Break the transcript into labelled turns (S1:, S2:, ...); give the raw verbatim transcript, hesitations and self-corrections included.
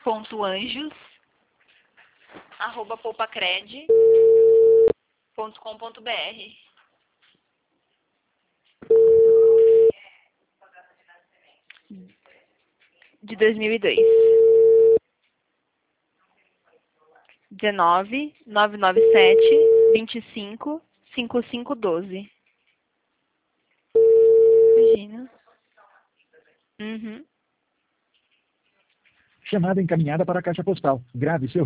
S1: ponto anjos arroba poupacred ponto com ponto br. De dois mil e dois. dezenove, novecentos e noventa e sete, vinte e cinco, cinquenta e cinco, doze. Imagina. Uhum.
S2: Chamada encaminhada para a caixa postal. Grave seu